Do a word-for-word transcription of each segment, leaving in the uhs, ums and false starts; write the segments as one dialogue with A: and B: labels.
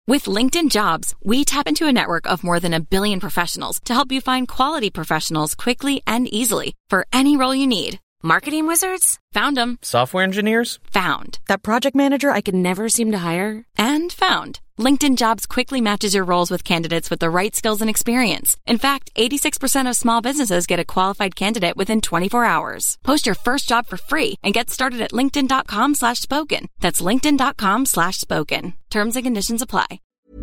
A: With LinkedIn Jobs, we tap into a network of more than a billion professionals to help you find quality professionals quickly and easily for any role you need. Marketing wizards? Found them.
B: Software engineers?
A: Found. That project manager I could never seem to hire? And found. LinkedIn Jobs quickly matches your roles with candidates with the right skills and experience. In fact, eighty-six percent of small businesses get a qualified candidate within twenty-four hours. Post your first job for free and get started at linkedin.com slash spoken. That's linkedin.com slash spoken. Terms and conditions apply.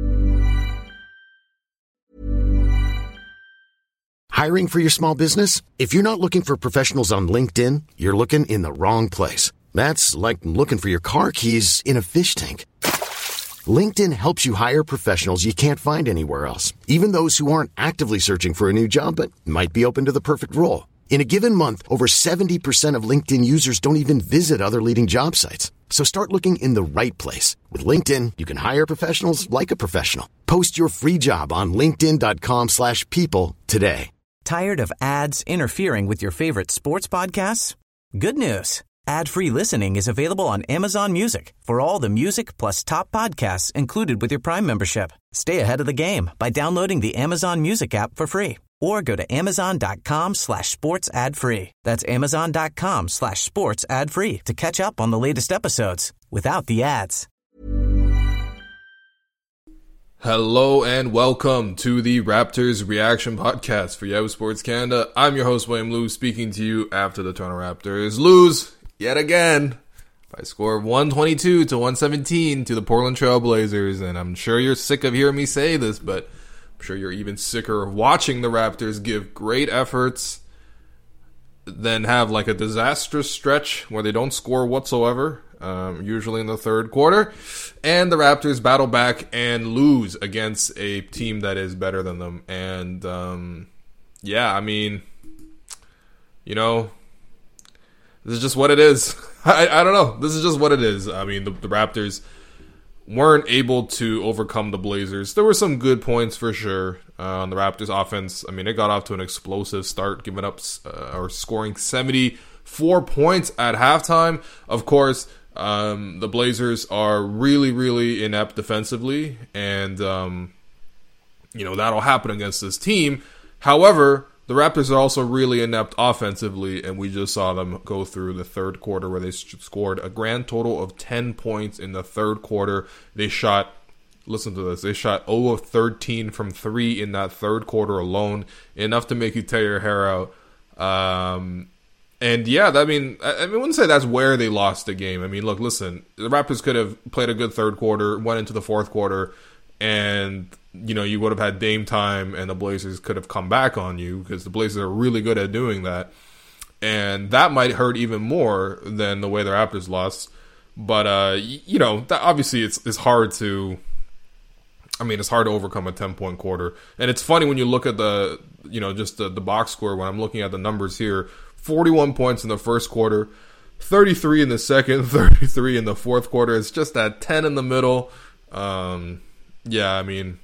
C: Hiring for your small business? If you're not looking for professionals on LinkedIn, you're looking in the wrong place. That's like looking for your car keys in a fish tank. LinkedIn helps you hire professionals you can't find anywhere else, even those who aren't actively searching for a new job but might be open to the perfect role. In a given month, over seventy percent of LinkedIn users don't even visit other leading job sites. So start looking in the right place. With LinkedIn, you can hire professionals like a professional. Post your free job on linkedin.com slash people today.
D: Tired of ads interfering with your favorite sports podcasts? Good news. Ad-free listening is available on Amazon Music for all the music plus top podcasts included with your Prime membership. Stay ahead of the game by downloading the Amazon Music app for free or go to amazon.com slash sports ad free. That's amazon.com slash sports ad free to catch up on the latest episodes without the ads.
E: Hello and welcome to the Raptors Reaction Podcast for Yahoo Sports Canada. I'm your host, William Lou, speaking to you after the Toronto Raptors lose yet again by a score of one twenty-two to one seventeen to the Portland Trail Blazers. And I'm sure you're sick of hearing me say this, but I'm sure you're even sicker of watching the Raptors give great efforts, then have like a disastrous stretch where they don't score whatsoever, um, usually in the third quarter, and the Raptors battle back and lose against a team that is better than them. And um, yeah, I mean, you know, this is just what it is. I, I don't know. This is just what it is. I mean, the, the Raptors weren't able to overcome the Blazers. There were some good points for sure uh, on the Raptors offense. I mean, it got off to an explosive start, giving up uh, or scoring seventy-four points at halftime. Of course, um, the Blazers are really, really inept defensively, and um, you know that'll happen against this team. However, the Raptors are also really inept offensively, and we just saw them go through the third quarter where they scored a grand total of ten points in the third quarter. They shot, listen to this, they shot zero of thirteen from three in that third quarter alone, enough to make you tear your hair out. Um, and yeah, I mean, I, I wouldn't say that's where they lost the game. I mean, look, listen, the Raptors could have played a good third quarter, went into the fourth quarter, and you know, you would have had Dame time and the Blazers could have come back on you because the Blazers are really good at doing that. And that might hurt even more than the way the Raptors lost. But, uh, you know, that obviously it's, it's hard to, I mean, it's hard to overcome a ten-point quarter. And it's funny when you look at the, you know, just the, the box score, when I'm looking at the numbers here, forty-one points in the first quarter, thirty-three in the second, thirty-three in the fourth quarter. It's just that ten in the middle. Um, yeah, I mean...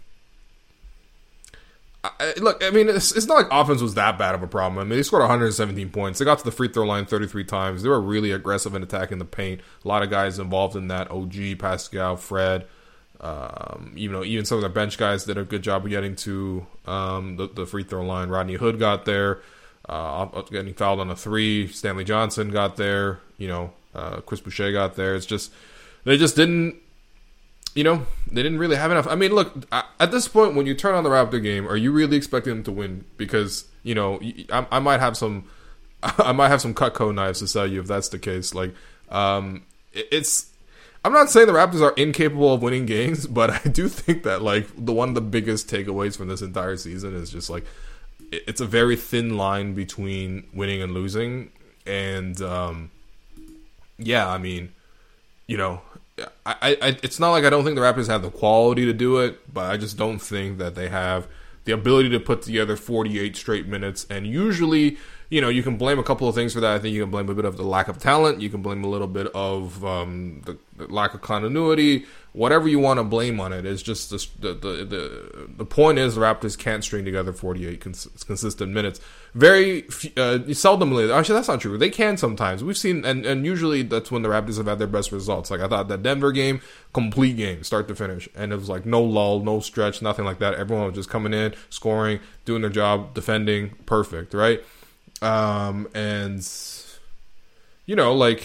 E: I, look, I mean, it's, it's not like offense was that bad of a problem. I mean, they scored one hundred seventeen points. They got to the free throw line thirty-three times. They were really aggressive in attacking the paint. A lot of guys involved in that. O G, Pascal, Fred. Um, you know, even some of the bench guys did a good job of getting to um, the, the free throw line. Rodney Hood got there, uh, getting fouled on a three. Stanley Johnson got there. You know, uh, Chris Boucher got there. It's just they just didn't. You know, they didn't really have enough. I mean, look, at this point, when you turn on the Raptor game, are you really expecting them to win? Because, you know, I, I might have some, I might have some Cutco knives to sell you if that's the case. Like, um, it's, I'm not saying the Raptors are incapable of winning games, but I do think that, like, the one of the biggest takeaways from this entire season is just, like, it's a very thin line between winning and losing. And, um, yeah, I mean, you know, I, I, it's not like I don't think the Raptors have the quality to do it, but I just don't think that they have the ability to put together forty-eight straight minutes. And usually you know, you can blame a couple of things for that. I think you can blame a bit of the lack of talent. You can blame a little bit of um, the, the lack of continuity. Whatever you want to blame on it, it's just the the the the, the point is the Raptors can't string together forty-eight cons- consistent minutes. Very uh, seldomly. Actually, that's not true. They can sometimes. We've seen, and, and usually that's when the Raptors have had their best results. Like I thought that Denver game, complete game, start to finish, and it was like no lull, no stretch, nothing like that. Everyone was just coming in, scoring, doing their job, defending, perfect, right? Um, and you know, like.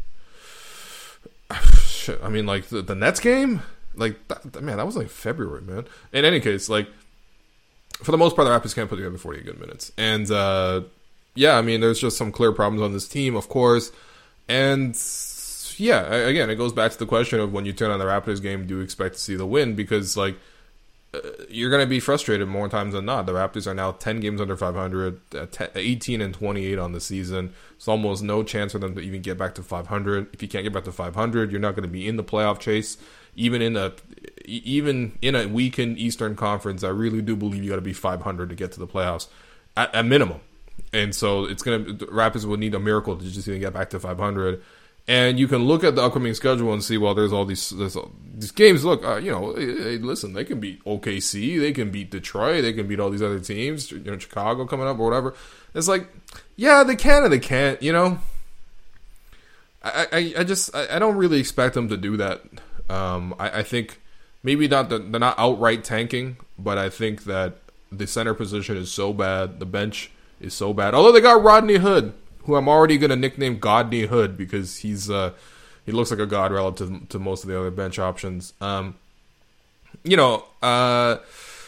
E: I mean, like, the, the Nets game? Like, that, man, that was like February, man. In any case, like, for the most part, the Raptors can't put together forty-eight good minutes. And, uh, yeah, I mean, there's just some clear problems on this team, of course. And, yeah, again, it goes back to the question of when you turn on the Raptors game, do you expect to see the win? Because, like, uh, you're going to be frustrated more times than not. The Raptors are now ten games under five hundred, uh, eighteen and twenty-eight on the season. It's almost no chance for them to even get back to five hundred. If you can't get back to five hundred, you're not going to be in the playoff chase. Even in a even in a weakened Eastern Conference, I really do believe you got to be five hundred to get to the playoffs at, at minimum. And so it's gonna the Raptors will need a miracle to just even get back to five hundred. And you can look at the upcoming schedule and see, well, there's all these there's all, these games. Look, uh, you know, hey, listen, they can beat O K C, they can beat Detroit, they can beat all these other teams. You know, Chicago coming up or whatever. It's like, yeah, they can and they can't. You know, I I, I just I, I don't really expect them to do that. Um, I, I think maybe not the, they're not outright tanking, but I think that the center position is so bad, the bench is so bad. Although they got Rodney Hood, who I'm already going to nickname Godney Hood because he's uh, he looks like a god relative to most of the other bench options. Um, you know, uh,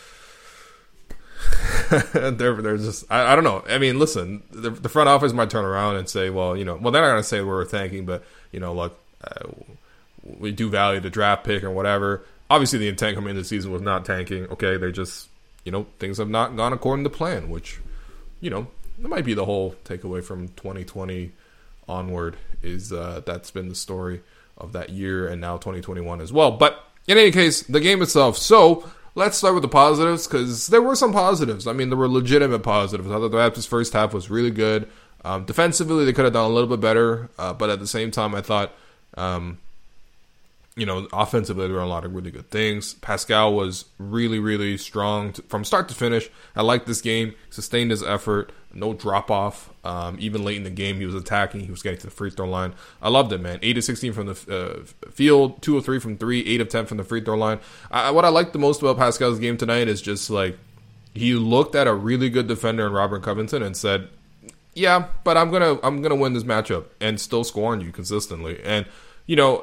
E: they're they're just I, I don't know. I mean, listen, the, the front office might turn around and say, well, you know, well they're not going to say we're tanking, but you know, look, uh, we do value the draft pick or whatever. Obviously, the intent coming into the season was not tanking. Okay, they're just you know things have not gone according to plan, which you know. That might be the whole takeaway from twenty twenty onward is uh, that's been the story of that year and now twenty twenty-one as well. But in any case, the game itself. So let's start with the positives because there were some positives. I mean, there were legitimate positives. I thought the Raptors' first half was really good. Um, defensively, they could have done a little bit better. Uh, but at the same time, I thought, um, you know, offensively, there were a lot of really good things. Pascal was really, really strong to, from start to finish. I liked this game. Sustained his effort. No drop-off. Um, even late in the game, he was attacking. He was getting to the free throw line. I loved it, man. eight of sixteen from the uh, field, two of three from three, eight of ten from the free throw line. I, what I liked the most about Pascal's game tonight is just, like, he looked at a really good defender in Robert Covington and said, yeah, but I'm gonna I'm gonna win this matchup and still score on you consistently. And, you know...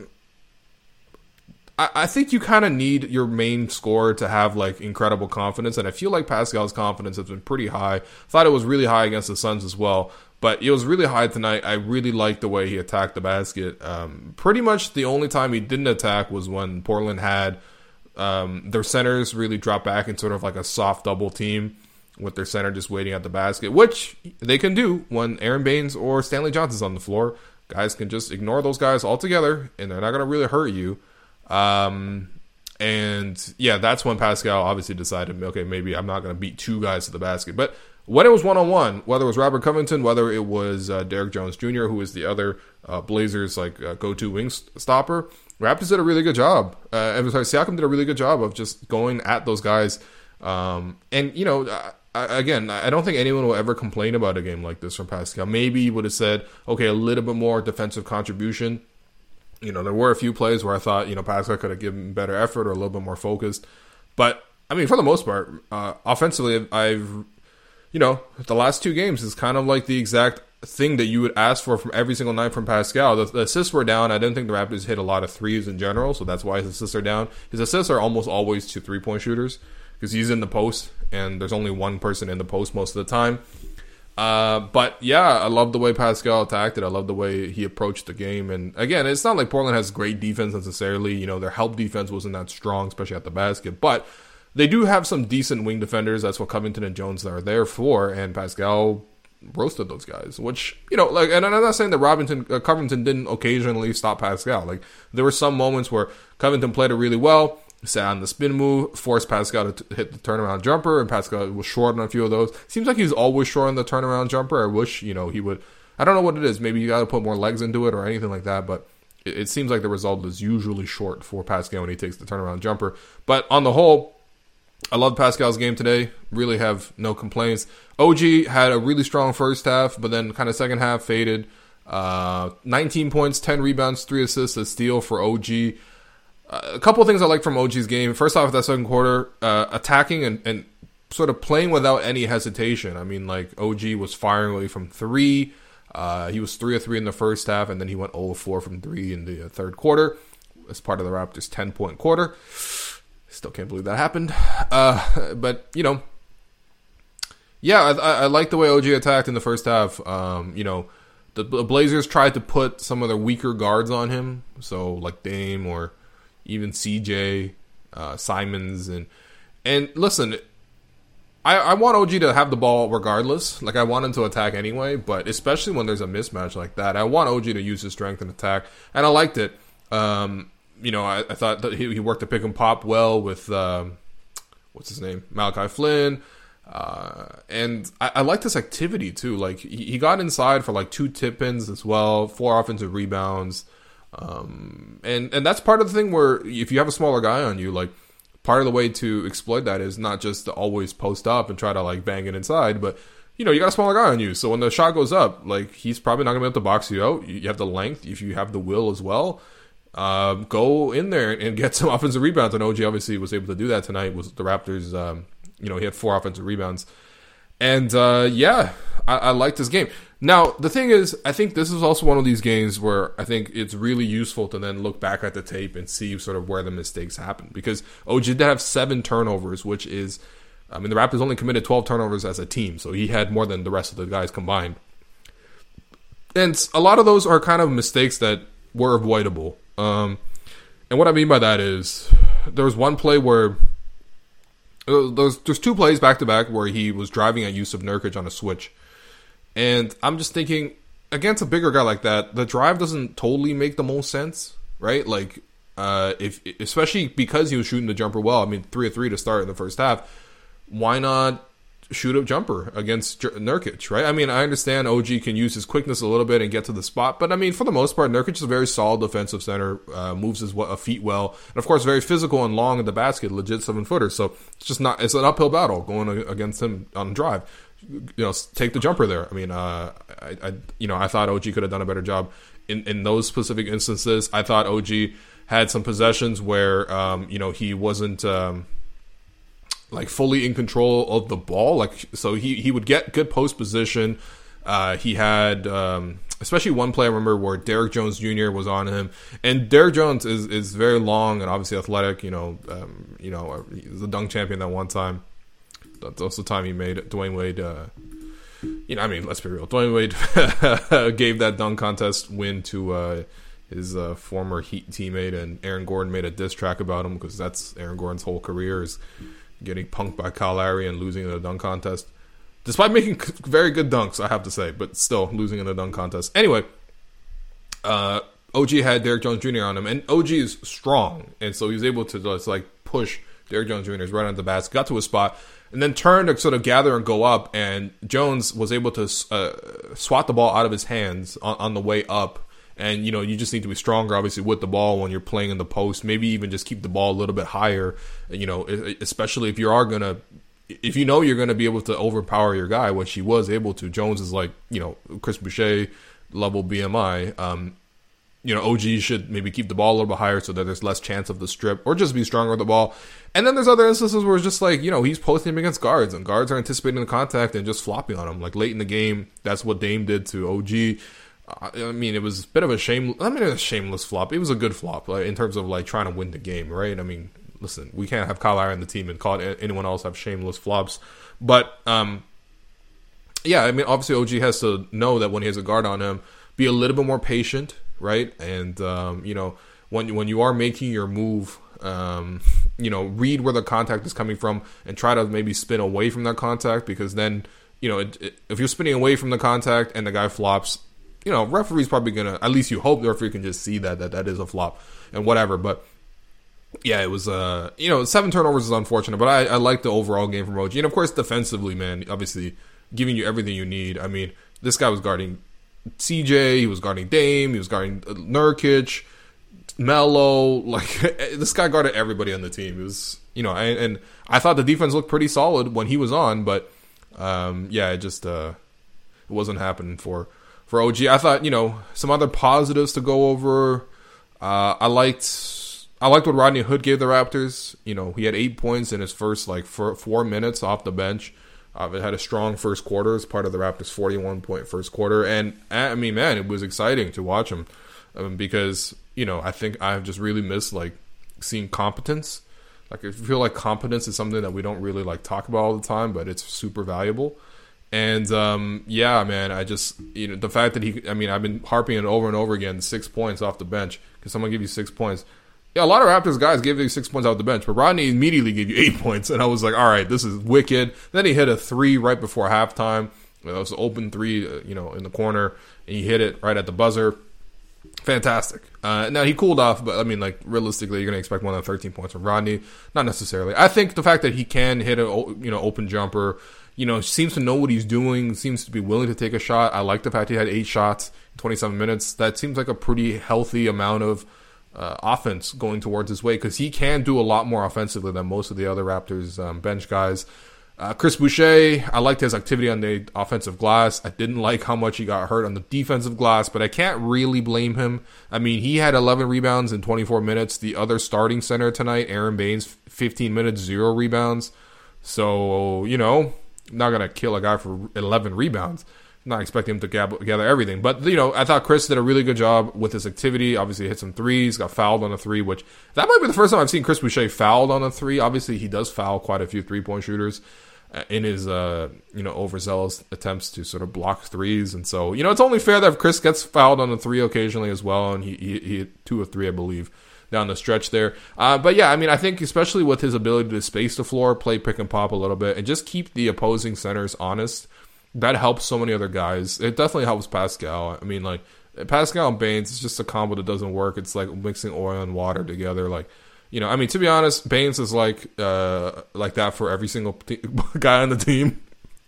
E: I think you kind of need your main scorer to have, like, incredible confidence, and I feel like Pascal's confidence has been pretty high. Thought it was really high against the Suns as well, but it was really high tonight. I really liked the way he attacked the basket. Um, pretty much the only time he didn't attack was when Portland had um, their centers really drop back in sort of like a soft double team with their center just waiting at the basket, which they can do when Aaron Baines or Stanley Johnson's on the floor. Guys can just ignore those guys altogether, and they're not going to really hurt you. Um, and yeah, that's when Pascal obviously decided, okay, maybe I'm not going to beat two guys to the basket. But when it was one-on-one, whether it was Robert Covington, whether it was uh, Derrick Jones Junior, who is the other uh, Blazers like uh, go-to wing stopper, Raptors did a really good job. Uh, I'm sorry, Siakam did a really good job of just going at those guys. Um, and you know, I, again, I don't think anyone will ever complain about a game like this from Pascal. Maybe he would have said, okay, a little bit more defensive contribution. You know, there were a few plays where I thought, you know, Pascal could have given better effort or a little bit more focused. But, I mean, for the most part, uh, offensively, I've, you know, the last two games is kind of like the exact thing that you would ask for from every single night from Pascal. The, the assists were down. I didn't think the Raptors hit a lot of threes in general, so that's why his assists are down. His assists are almost always to three-point shooters because he's in the post, and there's only one person in the post most of the time. Uh, but yeah, I love the way Pascal attacked it. I love the way he approached the game. And again, it's not like Portland has great defense necessarily. You know, their help defense wasn't that strong, especially at the basket. But they do have some decent wing defenders. That's what Covington and Jones are there for. And Pascal roasted those guys, which, you know, like, and I'm not saying that Robinson, uh, Covington didn't occasionally stop Pascal. Like, there were some moments where Covington played it really well. sat on the spin move, forced Pascal to t- hit the turnaround jumper, and Pascal was short on a few of those. Seems like he's always short on the turnaround jumper. I wish, you know, he would. I don't know what it is. Maybe you got to put more legs into it or anything like that, but it, it seems like the result is usually short for Pascal when he takes the turnaround jumper. But on the whole, I love Pascal's game today. Really have no complaints. O G had a really strong first half, but then kind of second half faded. Uh, nineteen points, ten rebounds, three assists, a steal for O G. Uh, a couple of things I like from O G's game. First off, that second quarter, uh, attacking and, and sort of playing without any hesitation. I mean, like, O G was firing away from three. Uh, he was three of three in the first half, and then he went zero of four from three in the uh, third quarter as part of the Raptors' ten-point quarter. Still can't believe that happened. Uh, but, you know, yeah, I, I, I like the way O G attacked in the first half. Um, you know, the, the Blazers tried to put some of their weaker guards on him, so like Dame or even C J, uh, Simons. And, and listen, I, I want O G to have the ball regardless. Like, I want him to attack anyway, but especially when there's a mismatch like that, I want O G to use his strength and attack, and I liked it. Um, you know, I, I thought that he, he worked the pick and pop well with, um, what's his name, Malachi Flynn. Uh, and I, I like this activity too. Like, he, he got inside for like two tip-ins as well, four offensive rebounds. Um, and, and that's part of the thing where if you have a smaller guy on you, like, part of the way to exploit that is not just to always post up and try to like bang it inside, but, you know, you got a smaller guy on you. So when the shot goes up, like, he's probably not going to be able to box you out. You have the length. If you have the will as well, um, go in there and get some offensive rebounds. And O G obviously was able to do that tonight. Was the Raptors, um, you know, he had four offensive rebounds. And, uh, yeah, I, I liked this game. Now, the thing is, I think this is also one of these games where I think it's really useful to then look back at the tape and see sort of where the mistakes happened. Because O G did have seven turnovers, which is, I mean, the Raptors only committed twelve turnovers as a team, so he had more than the rest of the guys combined. And a lot of those are kind of mistakes that were avoidable. Um, and what I mean by that is, there was one play where, there's, there's two plays back-to-back where he was driving at Jusuf Nurkic on a switch. And I'm just thinking, against a bigger guy like that, the drive doesn't totally make the most sense, right? Like, uh, if especially because he was shooting the jumper well. I mean, three of three to start in the first half. Why not shoot a jumper against Nurkic, right? I mean, I understand O G can use his quickness a little bit and get to the spot, but I mean, for the most part, Nurkic is a very solid defensive center, uh, moves his feet well, and of course, very physical and long at the basket, legit seven footer. So it's just not, it's an uphill battle going against him on drive. You know, take the jumper there. I mean, uh, I, I, you know, I thought O G could have done a better job in, in those specific instances. I thought O G had some possessions where, um, you know, he wasn't, um, like fully in control of the ball. Like, so he, he would get good post position. Uh, he had, um, especially one play I remember where Derrick Jones Junior was on him, and Derrick Jones is, is very long and obviously athletic. You know, um, you know, he was a dunk champion that one time. That's also the time he made Dwayne Wade. Uh, you know, I mean, let's be real. Dwayne Wade gave that dunk contest win to uh, his uh, former Heat teammate, and Aaron Gordon made a diss track about him because that's Aaron Gordon's whole career is getting punked by Kyle Lowry and losing in a dunk contest. Despite making very good dunks, I have to say, but still losing in a dunk contest. Anyway, uh, O G had Derrick Jones Junior on him, and O G is strong, and so he was able to just like push Derrick Jones Junior right on the basket, got to his spot, and then turned to sort of gather and go up, and Jones was able to uh, swat the ball out of his hands on, on the way up. And, you know, you just need to be stronger, obviously, with the ball when you're playing in the post. Maybe even just keep the ball a little bit higher, you know, especially if you are going to, if you know you're going to be able to overpower your guy, which he was able to. Jones is like, you know, Chris Boucher level B M I. Um, you know, O G should maybe keep the ball a little bit higher so that there's less chance of the strip, or just be stronger with the ball. And then there's other instances where it's just like, you know, he's posting him against guards, and guards are anticipating the contact and just flopping on him. Like late in the game, that's what Dame did to O G. I mean, it was a bit of a shame. I mean, it was a shameless flop. It was a good flop, like, in terms of like trying to win the game, right? I mean, listen, we can't have Kyle Lowry on the team and call anyone else have shameless flops. But um, yeah, I mean, obviously O G has to know that when he has a guard on him, be a little bit more patient, right? And um, you know, when when you are making your move, um, you know, read where the contact is coming from and try to maybe spin away from that contact, because then, you know, it, it, if you're spinning away from the contact and the guy flops, you know, referee's probably going to, at least you hope the referee can just see that, that that is a flop and whatever. But Yeah, it was, uh, you know, seven turnovers is unfortunate, but I, I like the overall game from O G. And of course, defensively, man, obviously giving you everything you need. I mean, this guy was guarding C J, he was guarding Dame, he was guarding Nurkic, Melo. Like, this guy guarded everybody on the team. It was, you know, and, and I thought the defense looked pretty solid when he was on, but, um, yeah, it just, uh, it wasn't happening for, for O G. I thought, you know, some other positives to go over. Uh, I liked... I liked what Rodney Hood gave the Raptors. You know, he had eight points in his first, like, four, four minutes off the bench. Uh, it had a strong first quarter as part of the Raptors' forty-one point first quarter. And, I mean, man, it was exciting to watch him um, because, you know, I think I've just really missed, like, seeing competence. Like, I feel like competence is something that we don't really, like, talk about all the time, but it's super valuable. And, um, yeah, man, I just, you know, the fact that he, I mean, I've been harping it over and over again, six points off the bench. Because someone give you six points. Yeah, a lot of Raptors guys gave you six points out the bench, but Rodney immediately gave you eight points, and I was like, all right, this is wicked. Then he hit a three right before halftime. It was an open three, uh, you know, in the corner, and he hit it right at the buzzer. Fantastic. Uh, now, he cooled off, but, I mean, like, realistically, you're going to expect more than thirteen points from Rodney. Not necessarily. I think the fact that he can hit a, you know, open jumper, you know, seems to know what he's doing, seems to be willing to take a shot. I like the fact he had eight shots in twenty-seven minutes. That seems like a pretty healthy amount of Uh, offense going towards his way because he can do a lot more offensively than most of the other Raptors um, bench guys. Uh, Chris Boucher, I liked his activity on the offensive glass. I didn't like how much he got hurt on the defensive glass, but I can't really blame him. I mean, he had eleven rebounds in twenty-four minutes. The other starting center tonight, Aaron Baines, fifteen minutes, zero rebounds. So, you know, I'm not going to kill a guy for eleven rebounds. Not expecting him to gather everything. But, you know, I thought Chris did a really good job with his activity. Obviously, hit some threes, got fouled on a three, which that might be the first time I've seen Chris Boucher fouled on a three. Obviously, he does foul quite a few three-point shooters in his, uh, you know, overzealous attempts to sort of block threes. And so, you know, it's only fair that Chris gets fouled on a three occasionally as well. And he, he, he hit two of three, I believe, down the stretch there. Uh, but, yeah, I mean, I think especially with his ability to space the floor, play pick and pop a little bit, and just keep the opposing centers honest, that helps so many other guys. It definitely helps Pascal. I mean, like, Pascal and Baines, it's just a combo that doesn't work. It's like mixing oil and water together. Like, you know, I mean, to be honest, Baines is like uh, like that for every single t- guy on the team.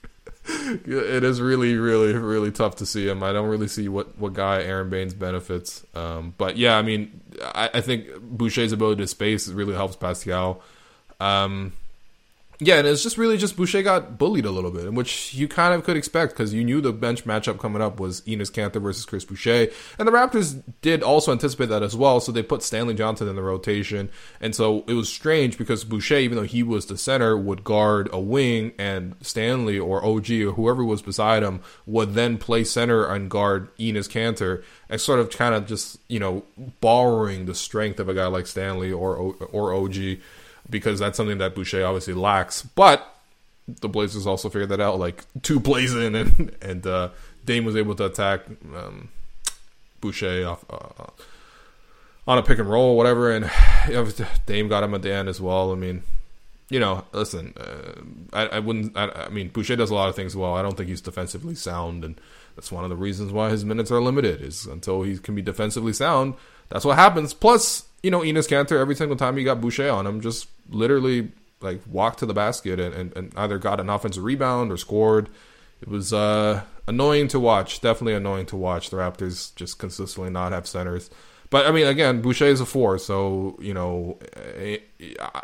E: It is really, really, really tough to see him. I don't really see what, what guy Aaron Baines benefits. Um, but, yeah, I mean, I, I think Boucher's ability to space really helps Pascal. Um Yeah, and it's just really just Boucher got bullied a little bit, which you kind of could expect because you knew the bench matchup coming up was Enes Kanter versus Chris Boucher. And the Raptors did also anticipate that as well, so they put Stanley Johnson in the rotation. And so it was strange because Boucher, even though he was the center, would guard a wing, and Stanley or O G or whoever was beside him would then play center and guard Enes Kanter, and sort of kind of just, you know, borrowing the strength of a guy like Stanley or or O G. Because that's something that Boucher obviously lacks. But the Blazers also figured that out like two plays in, and, and uh, Dame was able to attack um, Boucher off, uh, on a pick and roll or whatever, and you know, Dame got him at the end as well. I mean, you know, listen, uh, I, I wouldn't, I, I mean, Boucher does a lot of things well. I don't think he's defensively sound, and that's one of the reasons why his minutes are limited, is until he can be defensively sound, that's what happens. Plus, you know, Enes Kanter, every single time he got Boucher on him, just literally like walked to the basket and, and, and either got an offensive rebound or scored. It was uh, annoying to watch. Definitely annoying to watch. The Raptors just consistently not have centers. But, I mean, again, Boucher is a four, so, you know, I, I,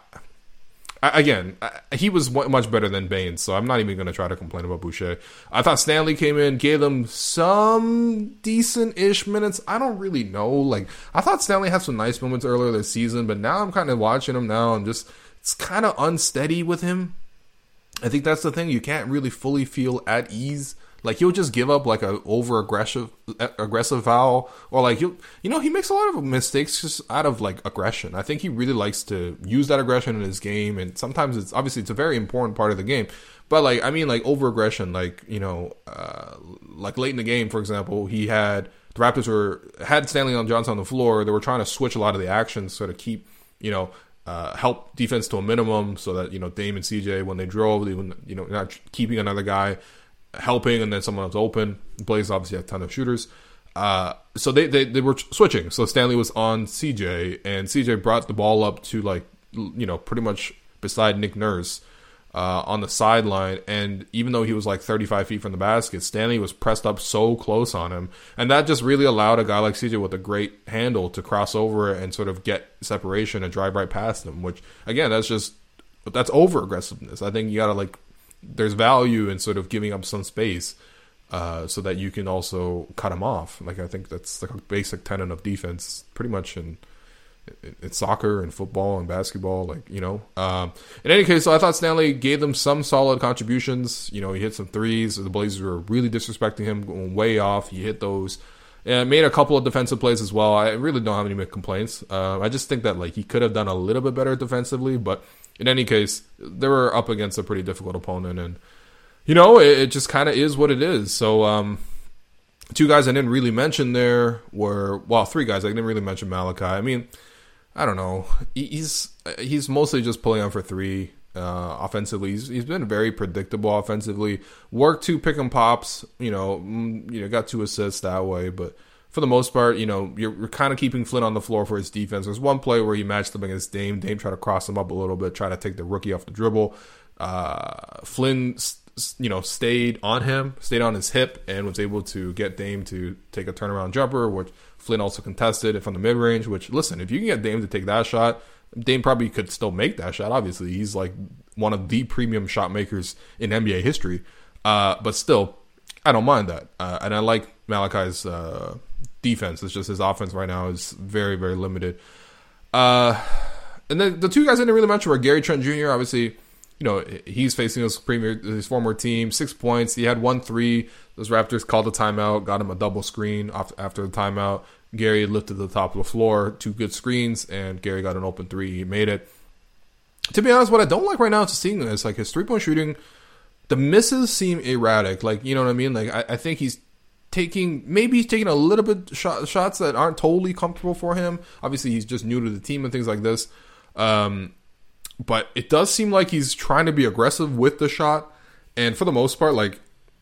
E: again, I, he was much better than Baines, so I'm not even going to try to complain about Boucher. I thought Stanley came in, gave them some decent-ish minutes. I don't really know. Like, I thought Stanley had some nice moments earlier this season, but now I'm kind of watching him now and just, it's kind of unsteady with him. I think that's the thing. You can't really fully feel at ease. Like, he'll just give up, like, a over-aggressive aggressive foul. Or, like, he'll, you know, he makes a lot of mistakes just out of, like, aggression. I think he really likes to use that aggression in his game. And sometimes it's, obviously, it's a very important part of the game. But, like, I mean, like, over-aggression, like, you know, uh, like, late in the game, for example, he had, the Raptors were, had Stanley Johnson on the floor. They were trying to switch a lot of the actions, sort of keep, you know, Uh, help defense to a minimum so that, you know, Dame and C J, when they drove, they wouldn't, you know, not keeping another guy helping and then someone else open. Blaze obviously had a ton of shooters. Uh, so they, they, they were switching. So Stanley was on C J, and C J brought the ball up to, like, you know, pretty much beside Nick Nurse uh, on the sideline. And even though he was like thirty-five feet from the basket, Stanley was pressed up so close on him. And that just really allowed a guy like C J with a great handle to cross over and sort of get separation and drive right past him, which, again, that's just, that's over aggressiveness. I think you got to, like, there's value in sort of giving up some space. Uh, so that you can also cut him off. Like, I think that's like a basic tenet of defense, pretty much in, in, in soccer and football and basketball. Like, you know, um, in any case, so I thought Stanley gave them some solid contributions. You know, he hit some threes. The Blazers were really disrespecting him, going way off. He hit those, and made a couple of defensive plays as well. I really don't have any complaints. Uh, I just think that, like, he could have done a little bit better defensively, but in any case, they were up against a pretty difficult opponent, and you know, it, it just kind of is what it is. So, um, two guys I didn't really mention there were, well, three guys. I didn't really mention Malachi. I mean, I don't know. He, he's he's mostly just pulling on for three uh, offensively. He's, he's been very predictable offensively. Worked two pick and pops. You know, you know, got two assists that way. But for the most part, you know, you're, you're kind of keeping Flynn on the floor for his defense. There's one play where he matched up against Dame. Dame tried to cross him up a little bit, try to take the rookie off the dribble. Uh, Flynn, you know, stayed on him, stayed on his hip, and was able to get Dame to take a turnaround jumper, which Flynn also contested from the mid-range, which, listen, if you can get Dame to take that shot, Dame probably could still make that shot, obviously. He's like one of the premium shot makers in N B A history. Uh, but still, I don't mind that. Uh, and I like Malachi's uh, defense. It's just his offense right now is very, very limited. Uh, and then the two guys I didn't really mention were Gary Trent Junior Obviously, you know, he's facing his premier, his former team, six points. He had one three. Those Raptors called a timeout, got him a double screen after the timeout. Gary lifted the top of the floor, two good screens, and Gary got an open three. He made it. To be honest, what I don't like right now is seeing this. Like, his three-point shooting, the misses seem erratic. Like, you know what I mean? Like, I, I think he's taking, maybe he's taking a little bit shot, shots that aren't totally comfortable for him. Obviously, he's just new to the team and things like this. Um... But it does seem like he's trying to be aggressive with the shot. And for the most part, like,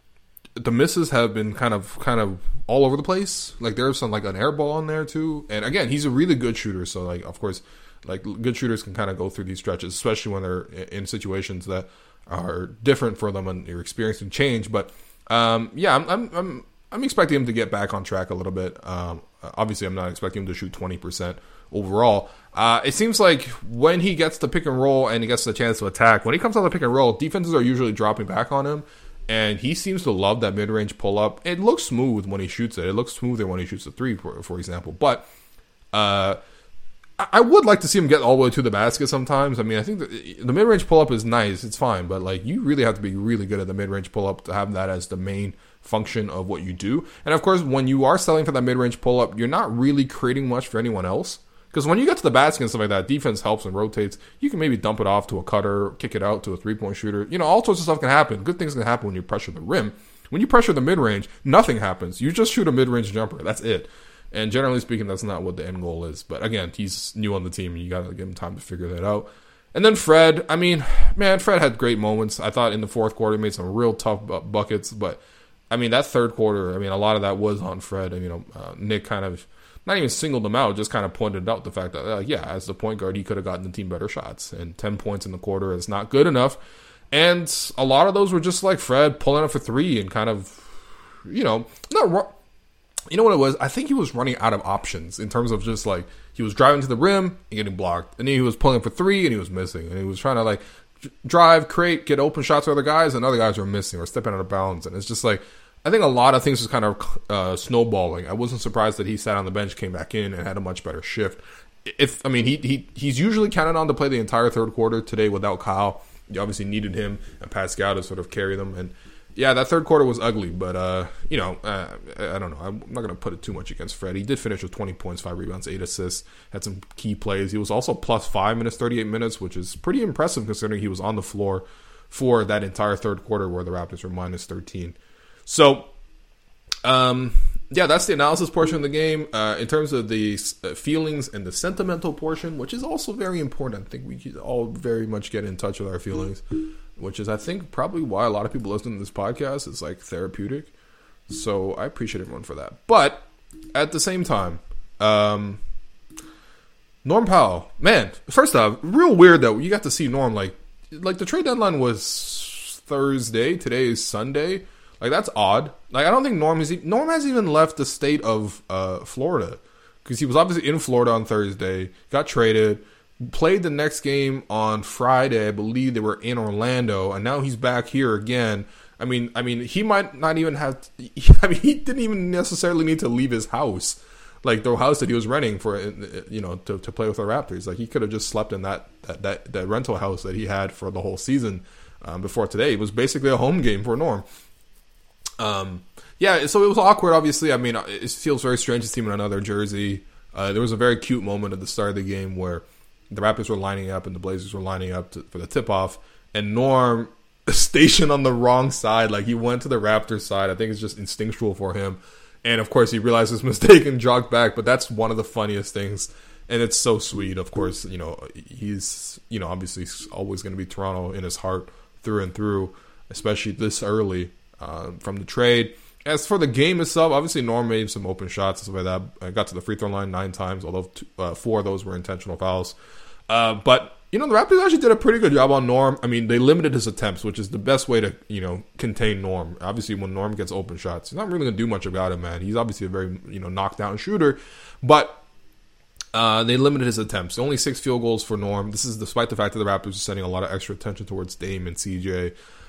E: the misses have been kind of kind of all over the place. Like, there's some, like, an air ball in there, too. And, again, he's a really good shooter. So, like, of course, like, good shooters can kind of go through these stretches, especially when they're in situations that are different for them and you're experiencing change. But, um, yeah, I'm, I'm I'm I'm expecting him to get back on track a little bit. Um, obviously, I'm not expecting him to shoot twenty percent overall. Uh, it seems like when he gets the pick and roll and he gets the chance to attack, when he comes on the pick and roll, defenses are usually dropping back on him, and he seems to love that mid-range pull-up. It looks smooth when he shoots it. It looks smoother when he shoots a three, for, for example. But uh, I would like to see him get all the way to the basket sometimes. I mean, I think the, the mid-range pull-up is nice. It's fine. But, like, you really have to be really good at the mid-range pull-up to have that as the main function of what you do. And, of course, when you are selling for that mid-range pull-up, you're not really creating much for anyone else. Because when you get to the basket and stuff like that, defense helps and rotates. You can maybe dump it off to a cutter, kick it out to a three-point shooter. You know, all sorts of stuff can happen. Good things can happen when you pressure the rim. When you pressure the mid-range, nothing happens. You just shoot a mid-range jumper. That's it. And generally speaking, that's not what the end goal is. But again, he's new on the team, and you got to give him time to figure that out. And then Fred, I mean, man, Fred had great moments. I thought in the fourth quarter he made some real tough buckets. But, I mean, that third quarter, I mean, a lot of that was on Fred. And, you know, uh, Nick kind of not even singled him out, just kind of pointed out the fact that, uh, yeah, as the point guard, he could have gotten the team better shots. And ten points in the quarter is not good enough. And a lot of those were just like Fred pulling up for three and kind of, you know, not you know what it was? I think he was running out of options in terms of just like he was driving to the rim and getting blocked. And then he was pulling up for three and he was missing. And he was trying to like drive, create, get open shots for other guys, and other guys were missing or stepping out of bounds. And it's just like, I think a lot of things was kind of uh, snowballing. I wasn't surprised that he sat on the bench, came back in, and had a much better shift. If I mean, he he he's usually counted on to play the entire third quarter. Today without Kyle, you obviously needed him and Pascal to sort of carry them. And yeah, that third quarter was ugly, but uh, you know, uh, I don't know. I'm not going to put it too much against Fred. He did finish with twenty points, five rebounds, eight assists, had some key plays. He was also plus five in his thirty-eight minutes, which is pretty impressive considering he was on the floor for that entire third quarter where the Raptors were minus thirteen. So, um, yeah, that's the analysis portion of the game. Uh, in terms of the uh, feelings and the sentimental portion, which is also very important. I think we all very much get in touch with our feelings, which is, I think, probably why a lot of people listen to this podcast. It's like therapeutic. So I appreciate everyone for that. But at the same time, um, Norm Powell, man, first off, real weird that you got to see Norm, like, like the trade deadline was Thursday, today is Sunday. Like, that's odd. Like, I don't think Norm has, Norm hasn't even left the state of uh, Florida, because he was obviously in Florida on Thursday, got traded, played the next game on Friday. I believe they were in Orlando, and now he's back here again. I mean, I mean, he might not even have. To, I mean, he didn't even necessarily need to leave his house, like the house that he was renting for, you know, to, to play with the Raptors. Like, he could have just slept in that that, that that rental house that he had for the whole season um, before today. It was basically a home game for Norm. Um, yeah, so it was awkward. Obviously, I mean, it feels very strange to see him in another jersey. Uh, there was a very cute moment at the start of the game where the Raptors were lining up and the Blazers were lining up to, for the tip-off, and Norm stationed on the wrong side. Like, he went to the Raptors side. I think it's just instinctual for him. And, of course, he realized his mistake and jogged back. But that's one of the funniest things. And it's so sweet. Of course, you know, he's, you know, obviously always going to be Toronto in his heart through and through, especially this early uh, from the trade. As for the game itself, obviously Norm made some open shots and stuff like that. I got to the free throw line nine times, although two, uh, four of those were intentional fouls. Uh, but, you know, the Raptors actually did a pretty good job on Norm. I mean, they limited his attempts, which is the best way to, you know, contain Norm. Obviously, when Norm gets open shots, he's not really going to do much about it, man. He's obviously a very, you know, knockdown shooter. But uh, they limited his attempts. Only six field goals for Norm. This is despite the fact that the Raptors are sending a lot of extra attention towards Dame and C J.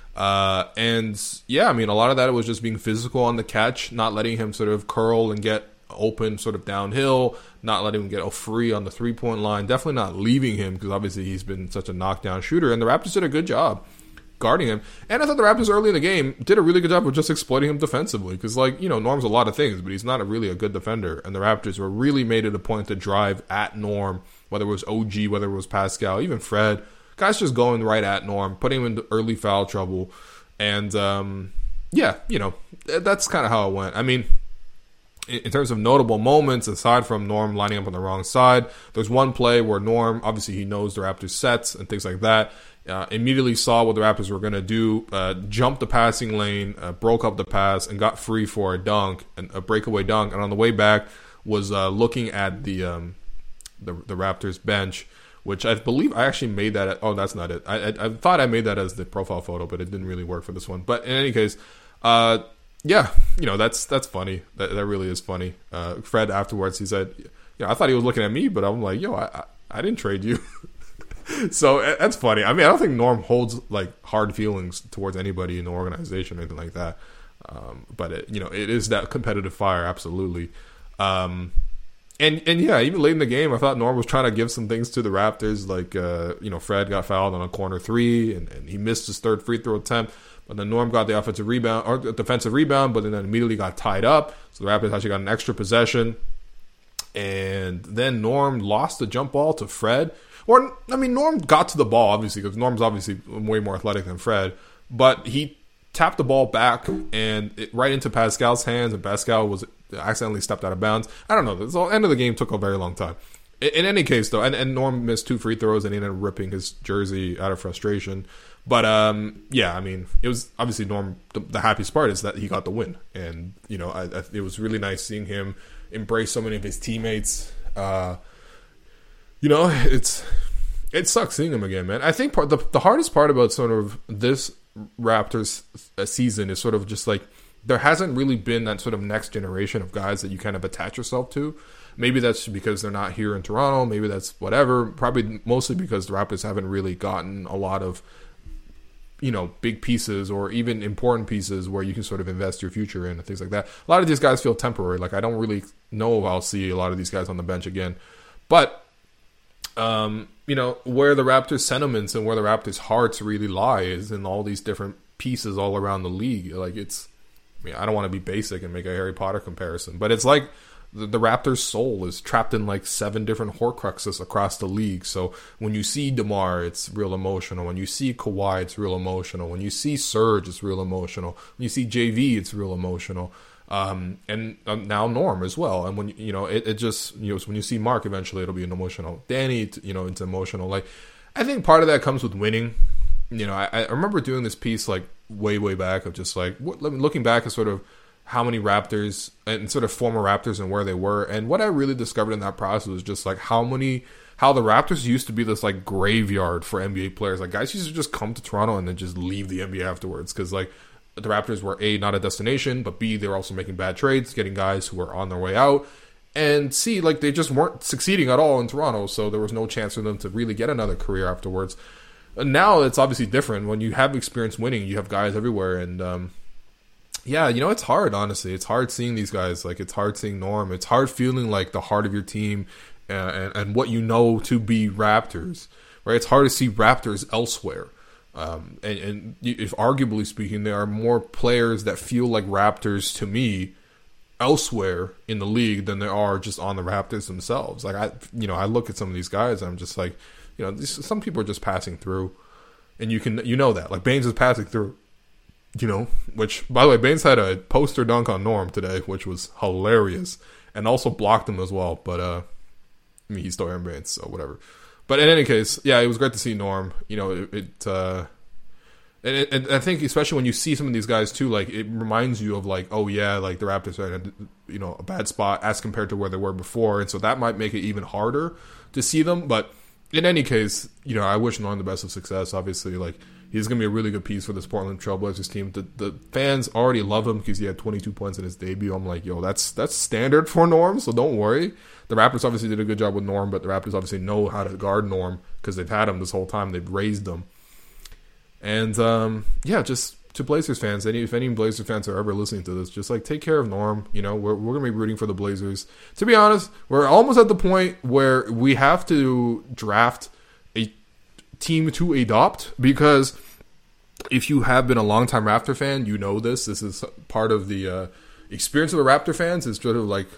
E: Uh, and yeah, I mean, a lot of that was just being physical on the catch, not letting him sort of curl and get open sort of downhill, not letting him get free on the three-point line, definitely not leaving him because obviously he's been such a knockdown shooter, and the Raptors did a good job guarding him. And I thought the Raptors early in the game did a really good job of just exploiting him defensively because, like, you know, Norm's a lot of things, but he's not a really a good defender, and the Raptors were really made it a point to drive at Norm, whether it was O G, whether it was Pascal, even Fred. Guys just going right at Norm, putting him into early foul trouble. And, um, yeah, you know, that's kind of how it went. I mean, in, in terms of notable moments, aside from Norm lining up on the wrong side, there's one play where Norm, obviously he knows the Raptors' sets and things like that, uh, immediately saw what the Raptors were going to do, uh, jumped the passing lane, uh, broke up the pass, and got free for a dunk, a breakaway dunk. And on the way back was uh, looking at the, um, the the Raptors bench, which I believe I actually made that. At, oh, that's not it. I, I I thought I made that as the profile photo, but it didn't really work for this one. But in any case, uh, yeah, you know, that's that's funny. That that really is funny. Uh, Fred afterwards, he said, you know, I thought he was looking at me, but I'm like, yo, I I, I didn't trade you. So that's funny. I mean, I don't think Norm holds like hard feelings towards anybody in the organization or anything like that. Um, but it, you know, it is that competitive fire, absolutely. Um, And and yeah, even late in the game, I thought Norm was trying to give some things to the Raptors. Like, uh, you know, Fred got fouled on a corner three, and, and he missed his third free throw attempt. But then Norm got the offensive rebound, or defensive rebound, but then immediately got tied up. So the Raptors actually got an extra possession. And then Norm lost the jump ball to Fred. Or, I mean, Norm got to the ball, obviously, because Norm's obviously way more athletic than Fred. But he tapped the ball back and it, right into Pascal's hands, and Pascal was accidentally stepped out of bounds. I don't know. The end of the game took a very long time. In, in any case, though, and, and Norm missed two free throws and he ended up ripping his jersey out of frustration. But, um, yeah, I mean, it was obviously Norm, the, the happiest part is that he got the win. And, you know, I, I, it was really nice seeing him embrace so many of his teammates. Uh, you know, it's it sucks seeing him again, man. I think part, the, the hardest part about sort of this Raptors season is sort of just like there hasn't really been that sort of next generation of guys that you kind of attach yourself to. Maybe that's because they're not here in Toronto. Maybe that's whatever. Probably mostly because the Raptors haven't really gotten a lot of, you know, big pieces or even important pieces where you can sort of invest your future in and things like that. A lot of these guys feel temporary. Like, I don't really know if I'll see a lot of these guys on the bench again. But, um, you know, where the Raptors' sentiments and where the Raptors' hearts really lie is in all these different pieces all around the league. Like, it's, I mean, I don't want to be basic and make a Harry Potter comparison, but it's like the, the Raptors' soul is trapped in like seven different Horcruxes across the league. So when you see DeMar, it's real emotional. When you see Kawhi, it's real emotional. When you see Serge, it's real emotional. When you see J V, it's real emotional. Um, and um, now Norm as well. And when, you know, it, it just, you know, when you see Mark, eventually it'll be an emotional. Danny, you know, it's emotional. Like, I think part of that comes with winning. You know, I, I remember doing this piece like way, way back of just like, what, looking back at sort of how many Raptors and sort of former Raptors and where they were. And what I really discovered in that process was just like how many, how the Raptors used to be this like graveyard for N B A players. Like guys used to just come to Toronto and then just leave the N B A afterwards. Cause like the Raptors were A, not a destination, but B, they were also making bad trades, getting guys who were on their way out. And C, like they just weren't succeeding at all in Toronto. So there was no chance for them to really get another career afterwards. And now it's obviously different. When you have experience winning, you have guys everywhere. And, um, yeah, you know, it's hard, honestly. It's hard seeing these guys. Like, it's hard seeing Norm. It's hard feeling like the heart of your team uh, and, and what you know to be Raptors, right? It's hard to see Raptors elsewhere. Um, and, and if arguably speaking, there are more players that feel like Raptors to me elsewhere in the league than there are just on the Raptors themselves. Like, I, you know, I look at some of these guys and I'm just like, you know, this, some people are just passing through. And you can, you know that. Like, Baines is passing through. You know, which, by the way, Baines had a poster dunk on Norm today, which was hilarious, and also blocked him as well. But, uh, I mean, he's still Aaron Baines, so whatever. But in any case, yeah, it was great to see Norm. You know, it, it uh, and, it, and I think especially when you see some of these guys too, like, it reminds you of like, oh yeah, like the Raptors are in a, you know, a bad spot as compared to where they were before, and so that might make it even harder to see them. But in any case, you know, I wish Norm the best of success. Obviously, like, he's going to be a really good piece for this Portland Trailblazers team. The, the fans already love him because he had twenty-two points in his debut. I'm like, yo, that's that's standard for Norm, so don't worry. The Raptors obviously did a good job with Norm, but the Raptors obviously know how to guard Norm because they've had him this whole time. They've raised him. And, um, yeah, just to Blazers fans, any if any Blazers fans are ever listening to this, just, like, take care of Norm. You know, we're, we're going to be rooting for the Blazers. To be honest, we're almost at the point where we have to draft a team to adopt, because if you have been a longtime Raptor fan, you know this. This is part of the uh, experience of the Raptor fans. Is sort of like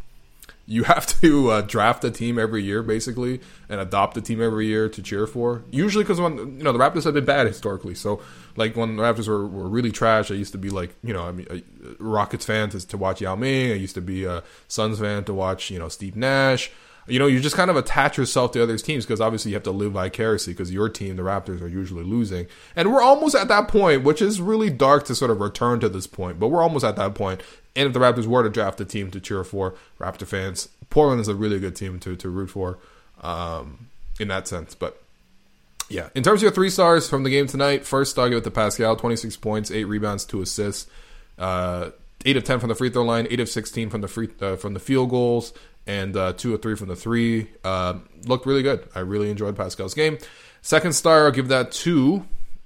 E: you have to uh, draft a team every year, basically, and adopt a team every year to cheer for. Usually because when you know the Raptors have been bad historically. So like when the Raptors were, were really trash, I used to be like you know I mean a Rockets fan to, to watch Yao Ming. I used to be a Suns fan to watch you know Steve Nash. You know, you just kind of attach yourself to other teams because obviously you have to live vicariously because your team, the Raptors, are usually losing. And we're almost at that point, which is really dark to sort of return to this point. But we're almost at that point. And if the Raptors were to draft a team to cheer for, Raptor fans, Portland is a really good team to, to root for um, in that sense. But, yeah. In terms of your three stars from the game tonight, first I'll give it to Pascal, twenty-six points, eight rebounds, two assists, uh, eight of ten from the free throw line, eight of sixteen from the free uh, from the field goals, and uh, two or three from the three. Uh, looked really good. I really enjoyed Pascal's game. Second star, I'll give that to...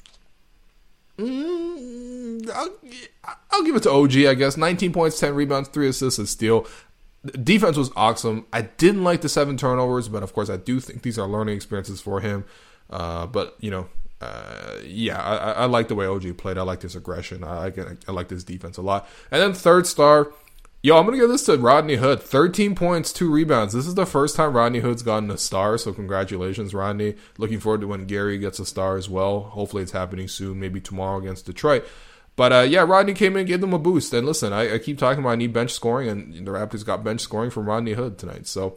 E: Mm, I'll, I'll give it to O G, I guess. nineteen points, ten rebounds, three assists, and steal. Defense was awesome. I didn't like the seven turnovers, but of course I do think these are learning experiences for him. Uh, but, you know, uh, yeah, I, I like the way O G played. I like his aggression. I like I like his defense a lot. And then third star... Yo, I'm going to give this to Rodney Hood. thirteen points, two rebounds. This is the first time Rodney Hood's gotten a star, so congratulations, Rodney. Looking forward to when Gary gets a star as well. Hopefully it's happening soon, maybe tomorrow against Detroit. But, uh, yeah, Rodney came in and gave them a boost. And listen, I, I keep talking about I need bench scoring, and the Raptors got bench scoring from Rodney Hood tonight. So,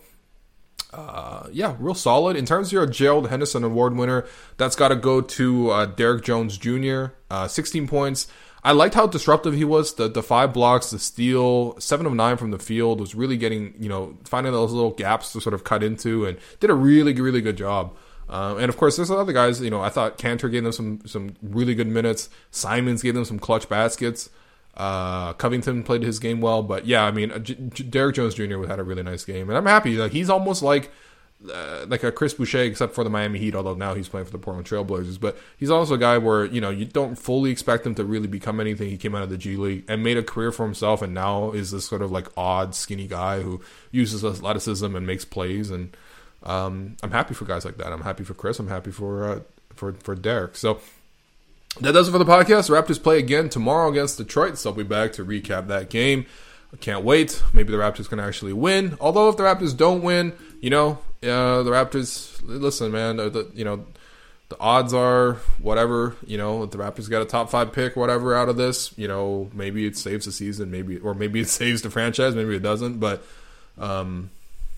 E: uh, yeah, real solid. In terms of your Gerald Henderson Award winner, that's got to go to uh, Derrick Jones Junior Uh, sixteen points. I liked how disruptive he was. The the five blocks, the steal, seven of nine from the field, was really getting, you know, finding those little gaps to sort of cut into, and did a really, really good job. Uh, and of course, there's other guys, you know, I thought Cantor gave them some, some really good minutes. Simons gave them some clutch baskets. Uh, Covington played his game well. But yeah, I mean, J- J- Derrick Jones Junior had a really nice game. And I'm happy. Like, he's almost like, Uh, like a Chris Boucher, except for the Miami Heat, although now he's playing for the Portland Trailblazers. But he's also a guy where, you know, you don't fully expect him to really become anything. He came out of the G League and made a career for himself, and now is this sort of like odd, skinny guy who uses athleticism and makes plays. And um, I'm happy for guys like that. I'm happy for Chris. I'm happy for uh, for for Derek. So that does it for the podcast. The Raptors play again tomorrow against Detroit, so I'll be back to recap that game. I can't wait. Maybe the Raptors can actually win. Although if the Raptors don't win, you know, uh, the Raptors, listen, man, the, you know, the odds are whatever, you know, if the Raptors got a top five pick, whatever, out of this, you know, maybe it saves the season, maybe, or maybe it saves the franchise, maybe it doesn't. But, um,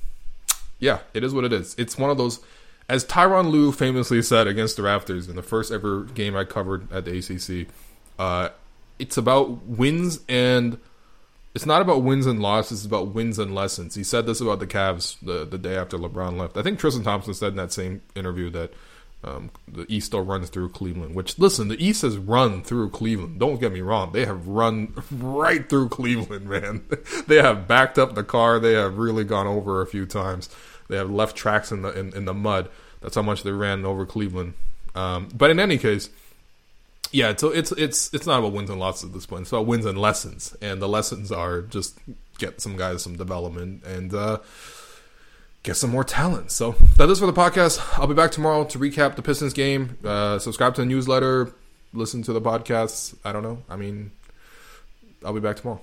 E: yeah, it is what it is. It's one of those, as Tyronn Lue famously said against the Raptors in the first ever game I covered at the A C C, uh, it's about wins and it's not about wins and losses, it's about wins and lessons. He said this about the Cavs the, the day after LeBron left. I think Tristan Thompson said in that same interview that um, the East still runs through Cleveland, which, listen, the East has run through Cleveland. Don't get me wrong. They have run right through Cleveland, man. They have backed up the car. They have really gone over a few times. They have left tracks in the in, in the mud. That's how much they ran over Cleveland. Um, but in any case, yeah, so it's it's it's not about wins and losses at this point. It's about wins and lessons, and the lessons are just get some guys some development and uh, get some more talent. So that is for the podcast. I'll be back tomorrow to recap the Pistons game. Uh, subscribe to the newsletter, listen to the podcasts. I don't know. I mean, I'll be back tomorrow.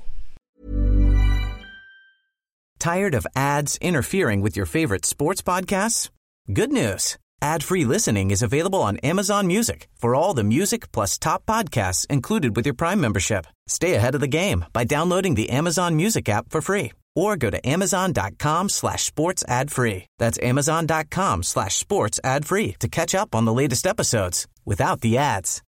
D: Tired of ads interfering with your favorite sports podcasts? Good news. Ad-free listening is available on Amazon Music for all the music plus top podcasts included with your Prime membership. Stay ahead of the game by downloading the Amazon Music app for free or go to amazon.com slash sports ad free. That's amazon.com slash sports ad free to catch up on the latest episodes without the ads.